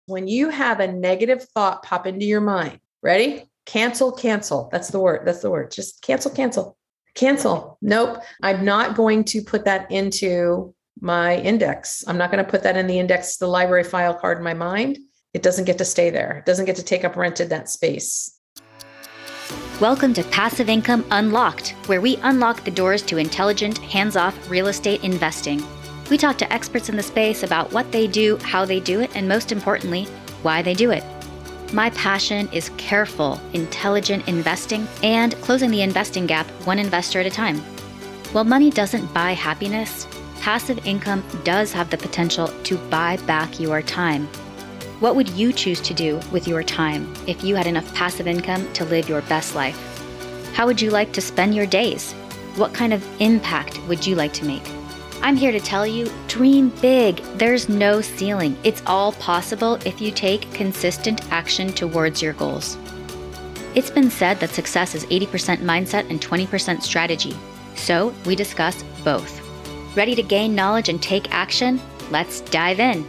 When you have a negative thought pop into your mind, ready? Cancel, cancel. That's the word. That's the word. Just cancel, cancel, cancel. Nope. I'm not going to put that into my index. I'm not going to put that in the index, the library file card in my mind. It doesn't get to stay there. It doesn't get to take up rent in that space. Welcome to Passive Income Unlocked, where we unlock the doors to intelligent, hands-off real estate investing. We talk to experts in the space about what they do, how they do it, and most importantly, why they do it. My passion is careful, intelligent investing and closing the investing gap one investor at a time. While money doesn't buy happiness, passive income does have the potential to buy back your time. What would you choose to do with your time if you had enough passive income to live your best life? How would you like to spend your days? What kind of impact would you like to make? I'm here to tell you, dream big. There's no ceiling. It's all possible if you take consistent action towards your goals. It's been said that success is 80% mindset and 20% strategy. So we discuss both. Ready to gain knowledge and take action? Let's dive in.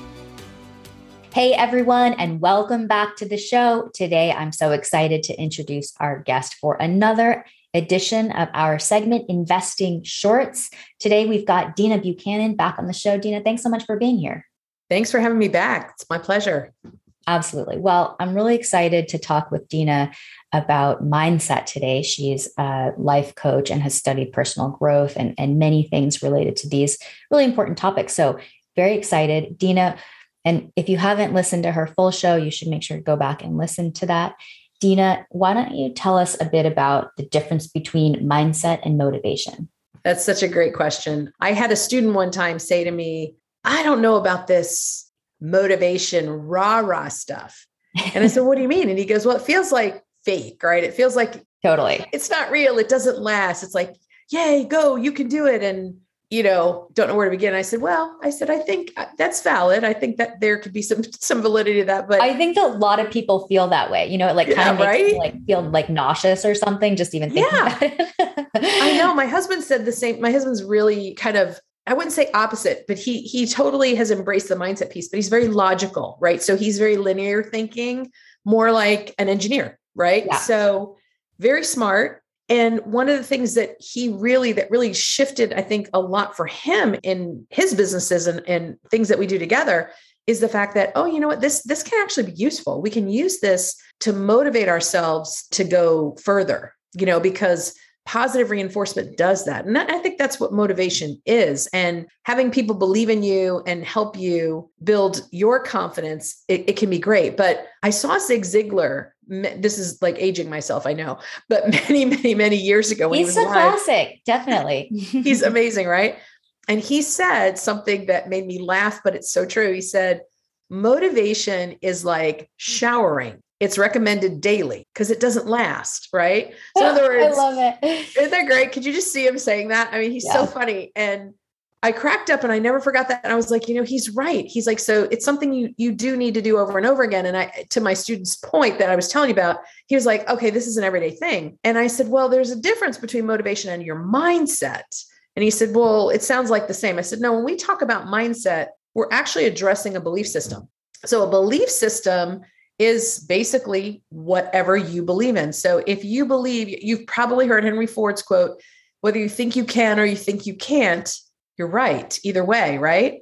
Hey everyone, and welcome back to the show. Today, I'm so excited to introduce our guest for another edition of our segment, Investing Shorts. Today, we've got Dina Buchanan back on the show. Dina, thanks so much for being here. Thanks for having me back. It's my pleasure. Absolutely. Well, I'm really excited to talk with Dina about mindset today. She's a life coach and has studied personal growth and many things related to these really important topics. So very excited. Dina, and if you haven't listened to her full show, you should make sure to go back and listen to that. Dina, why don't you tell us a bit about the difference between mindset and motivation? That's such a great question. I had a student one time say to me, I don't know about this motivation, rah-rah stuff. And I said, what do you mean? And he goes, well, it feels like fake, right? It feels like totally. It's not real. It doesn't last. It's like, yay, go, you can do it. And don't know where to begin. I said, I think that's valid. I think that there could be some validity to that, but I think that a lot of people feel that way. It like kind of makes me like feel like nauseous or something, just even thinking about it. I know. My husband said the same. My husband's really kind of, I wouldn't say opposite, but he totally has embraced the mindset piece, but he's very logical, right? So he's very linear thinking, more like an engineer, right? Yeah. So very smart. And one of the things that really shifted, I think, a lot for him in his businesses and things that we do together is the fact that, you know what, this can actually be useful. We can use this to motivate ourselves to go further, because positive reinforcement does that. And I think that's what motivation is. And having people believe in you and help you build your confidence, it can be great. But I saw Zig Ziglar. This is like aging myself, I know, but many, many, many years ago. He's a classic, definitely. He's amazing, right? And he said something that made me laugh, but it's so true. He said, motivation is like showering. It's recommended daily because it doesn't last, right? So in other words, I love it. Isn't that great? Could you just see him saying that? I mean, he's so funny. And I cracked up and I never forgot that. And I was like, he's right. He's like, so it's something you do need to do over and over again. And to my student's point that I was telling you about, he was like, okay, this is an everyday thing. And I said, well, there's a difference between motivation and your mindset. And he said, well, it sounds like the same. I said, no, when we talk about mindset, we're actually addressing a belief system. So a belief system is basically whatever you believe in. So if you believe, you've probably heard Henry Ford's quote, whether you think you can or you think you can't, you're right. Either way, right?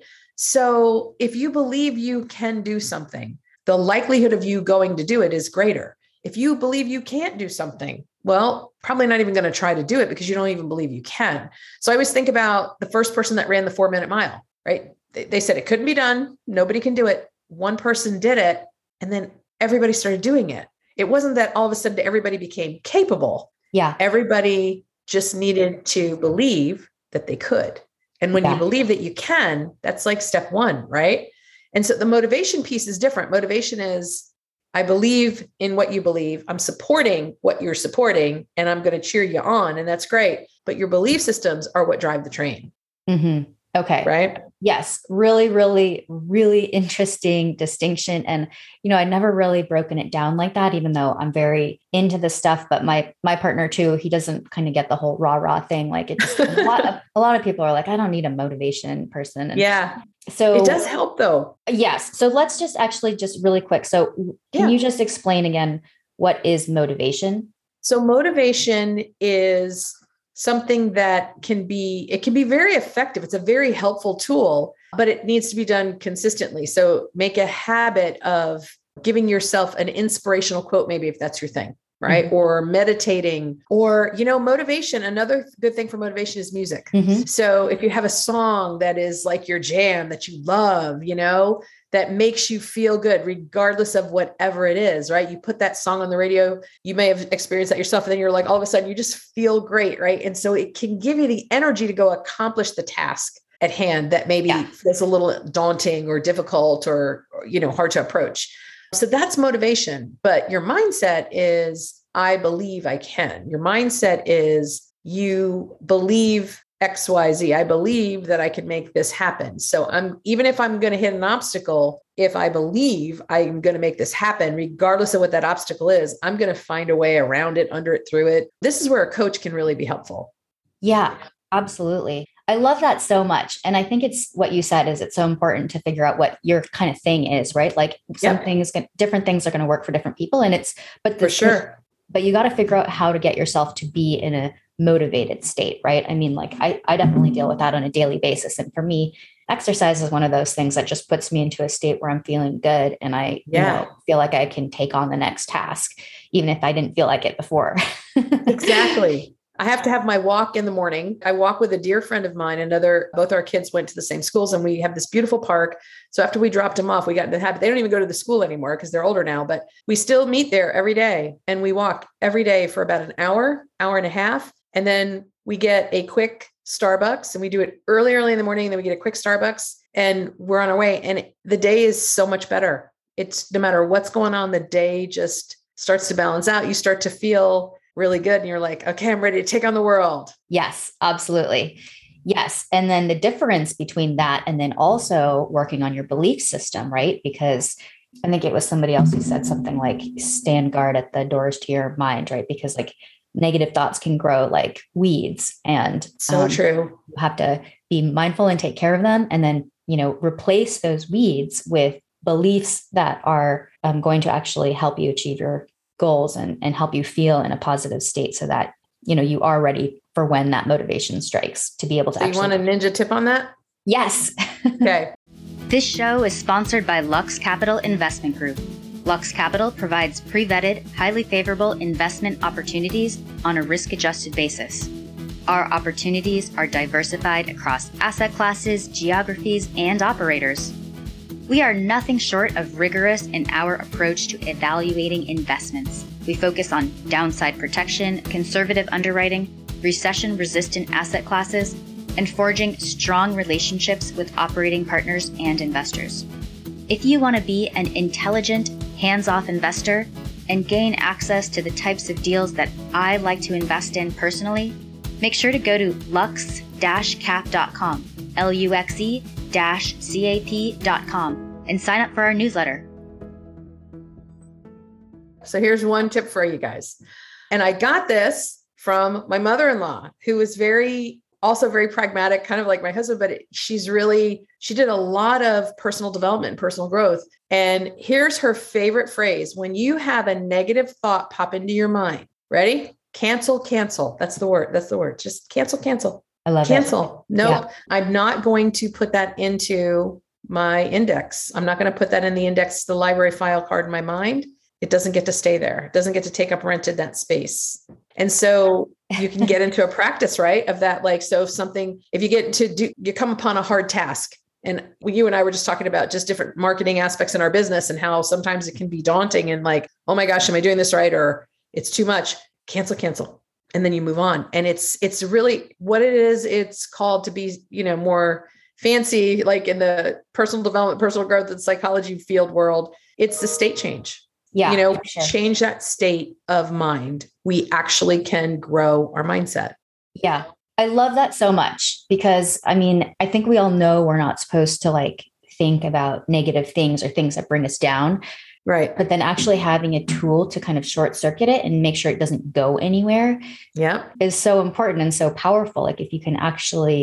So if you believe you can do something, the likelihood of you going to do it is greater. If you believe you can't do something, well, probably not even going to try to do it because you don't even believe you can. So I always think about the first person that ran the 4-minute mile, right? They said it couldn't be done. Nobody can do it. One person did it. And then everybody started doing it. It wasn't that all of a sudden everybody became capable. Yeah. Everybody just needed to believe that they could. And when you believe that you can, that's like step one, right? And so the motivation piece is different. Motivation is, I believe in what you believe. I'm supporting what you're supporting, and I'm going to cheer you on. And that's great. But your belief systems are what drive the train. Mm-hmm. Okay. Right. Yes. Really, really, really interesting distinction. And, I'd never really broken it down like that, even though I'm very into this stuff, but my partner too, he doesn't kind of get the whole rah-rah thing. Like it just, a lot of people are like, I don't need a motivation person. And So it does help though. Yes. So let's just really quick. So can you just explain again, what is motivation? So motivation is something that can be very effective. It's a very helpful tool, but it needs to be done consistently. So make a habit of giving yourself an inspirational quote, maybe if that's your thing, right? Mm-hmm. Or meditating, or, motivation. Another good thing for motivation is music. Mm-hmm. So if you have a song that is like your jam that you love, that makes you feel good, regardless of whatever it is, right? You put that song on the radio, you may have experienced that yourself. And then you're like, all of a sudden you just feel great. Right. And so it can give you the energy to go accomplish the task at hand that maybe feels a little daunting or difficult or hard to approach. So that's motivation. But your mindset is, I believe I can. Your mindset is, you believe XYZ. I believe that I can make this happen. So even if I'm going to hit an obstacle, if I believe I'm going to make this happen, regardless of what that obstacle is, I'm going to find a way around it, under it, through it. This is where a coach can really be helpful. Yeah, absolutely. I love that so much. And I think it's what you said is, it's so important to figure out what your kind of thing is, right? Like different things are going to work for different people. And for sure. But you got to figure out how to get yourself to be in a motivated state, right? I mean, like I definitely deal with that on a daily basis. And for me, exercise is one of those things that just puts me into a state where I'm feeling good. And I feel like I can take on the next task, even if I didn't feel like it before. Exactly. I have to have my walk in the morning. I walk with a dear friend of mine, both our kids went to the same schools, and we have this beautiful park. So after we dropped them off, we got in the habit. They don't even go to the school anymore because they're older now, but we still meet there every day, and we walk every day for about an hour and a half. And then we get a quick Starbucks, and we do it early in the morning. And then we get a quick Starbucks and we're on our way. And the day is so much better. It's no matter what's going on, the day just starts to balance out. You start to feel really good. And you're like, okay, I'm ready to take on the world. Yes, absolutely. Yes. And then the difference between that and then also working on your belief system, right? Because I think it was somebody else who said something like, stand guard at the doors to your mind, right? Because like negative thoughts can grow like weeds, and so true. You have to be mindful and take care of them. And then, replace those weeds with beliefs that are going to actually help you achieve your goals and help you feel in a positive state, so that, you are ready for when that motivation strikes to be able to. So you want a ninja tip on that? Yes. Okay. This show is sponsored by Lux Capital Investment Group. Lux Capital provides pre-vetted, highly favorable investment opportunities on a risk-adjusted basis. Our opportunities are diversified across asset classes, geographies, and operators. We are nothing short of rigorous in our approach to evaluating investments. We focus on downside protection, conservative underwriting, recession-resistant asset classes, and forging strong relationships with operating partners and investors. If you want to be an intelligent, hands-off investor and gain access to the types of deals that I like to invest in personally, make sure to go to lux-cap.com, luxe-cap.com, and sign up for our newsletter. So here's one tip for you guys. And I got this from my mother-in-law, who is also very pragmatic, kind of like my husband, but she did a lot of personal development, personal growth. And here's her favorite phrase. When you have a negative thought pop into your mind, ready? Cancel. That's the word. Just cancel. I love cancel. it. No, Yeah. I'm not going to put that into my index. I'm not going to put that in the index, the library file card in my mind. It doesn't get to stay there. It doesn't get to take up rent in that space. And so you can get into a practice, right? Of that. Like, so if you come upon a hard task, and you and I were just talking about just different marketing aspects in our business and how sometimes it can be daunting and like, oh my gosh, am I doing this right? Or it's too much. Cancel. And then you move on. And it's really what it is. It's called to be, more fancy, like in the personal development, personal growth and psychology field world. It's the state change. Yeah, sure. Change that state of mind. We actually can grow our mindset. Yeah. I love that so much because I think we all know we're not supposed to like think about negative things or things that bring us down. Right. But then actually having a tool to kind of short circuit it and make sure it doesn't go anywhere. Yeah. Is so important and so powerful. Like if you can actually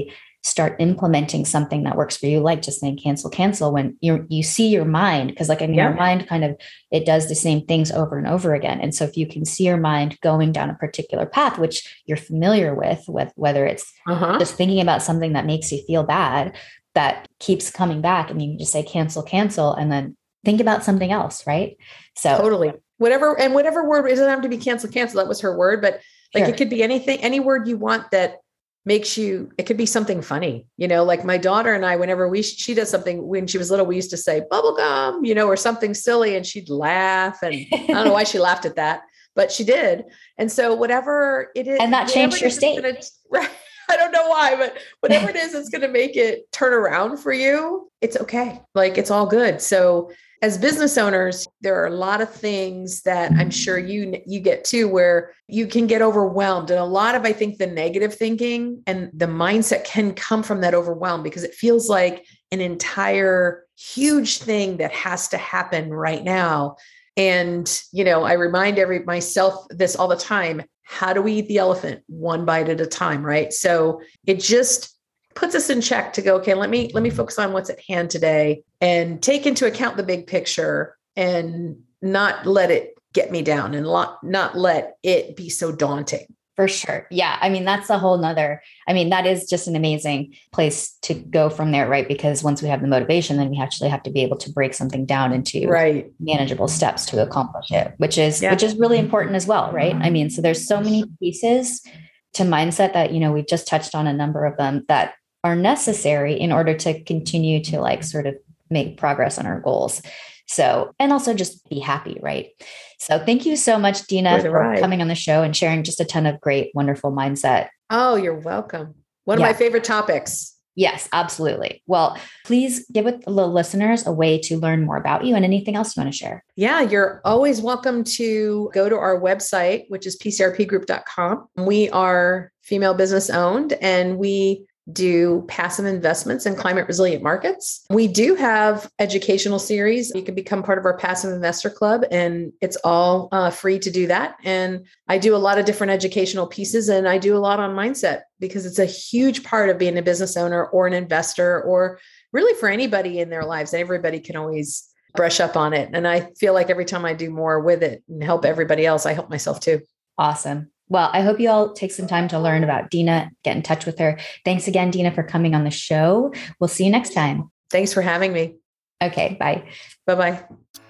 start implementing something that works for you, like just saying cancel when you see your mind, because like, I mean, your mind kind of, it does the same things over and over again. And so if you can see your mind going down a particular path, which you're familiar with whether it's just thinking about something that makes you feel bad, that keeps coming back, and you can just say cancel, and then think about something else. Right. So totally. Whatever word, it doesn't have to be cancel. That was her word, but like it could be anything, any word you want that makes you, it could be something funny, like my daughter and I, whenever she does something when she was little, we used to say bubble gum, or something silly, and she'd laugh. And I don't know why she laughed at that, but she did. And so whatever it is, and that changed your state. Right. I don't know why, but whatever it is, it's going to make it turn around for you. It's okay. Like, it's all good. So as business owners, there are a lot of things that I'm sure you get to where you can get overwhelmed. And a lot of, I think, the negative thinking and the mindset can come from that overwhelm, because it feels like an entire huge thing that has to happen right now. And, I remind myself this all the time. How do we eat the elephant? One bite at a time, right? So it just puts us in check to go, okay, let me focus on what's at hand today and take into account the big picture and not let it get me down and not let it be so daunting. For sure. Yeah. I mean, that's a whole nother, that is just an amazing place to go from there, right? Because once we have the motivation, then we actually have to be able to break something down into manageable steps to accomplish it, which is really important as well. Right. So there's so many pieces to mindset that, we've just touched on a number of them that are necessary in order to continue to like sort of make progress on our goals. So, and also just be happy. Right. So thank you so much, Dina, for coming on the show and sharing just a ton of great, wonderful mindset. Oh, you're welcome. One of my favorite topics. Yes, absolutely. Well, please give the listeners a way to learn more about you and anything else you want to share. Yeah, you're always welcome to go to our website, which is pcrpgroup.com. We are female business owned, and we do passive investments in climate resilient markets. We do have educational series. You can become part of our passive investor club, and it's all free to do that. And I do a lot of different educational pieces, and I do a lot on mindset, because it's a huge part of being a business owner or an investor, or really for anybody in their lives. Everybody can always brush up on it. And I feel like every time I do more with it and help everybody else, I help myself too. Awesome. Well, I hope you all take some time to learn about Dina, get in touch with her. Thanks again, Dina, for coming on the show. We'll see you next time. Thanks for having me. Okay, bye. Bye-bye.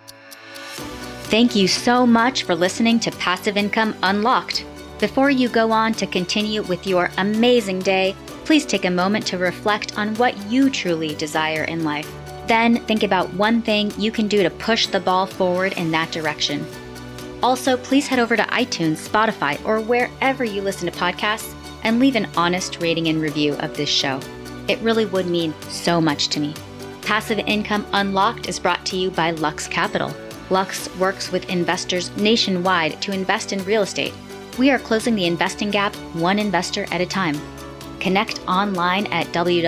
Thank you so much for listening to Passive Income Unlocked. Before you go on to continue with your amazing day, please take a moment to reflect on what you truly desire in life. Then think about one thing you can do to push the ball forward in that direction. Also, please head over to iTunes, Spotify, or wherever you listen to podcasts and leave an honest rating and review of this show. It really would mean so much to me. Passive Income Unlocked is brought to you by Lux Capital. Lux works with investors nationwide to invest in real estate. We are closing the investing gap one investor at a time. Connect online at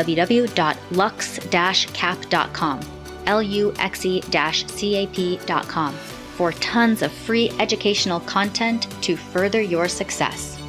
www.lux-cap.com, luxe-cap.com. for tons of free educational content to further your success.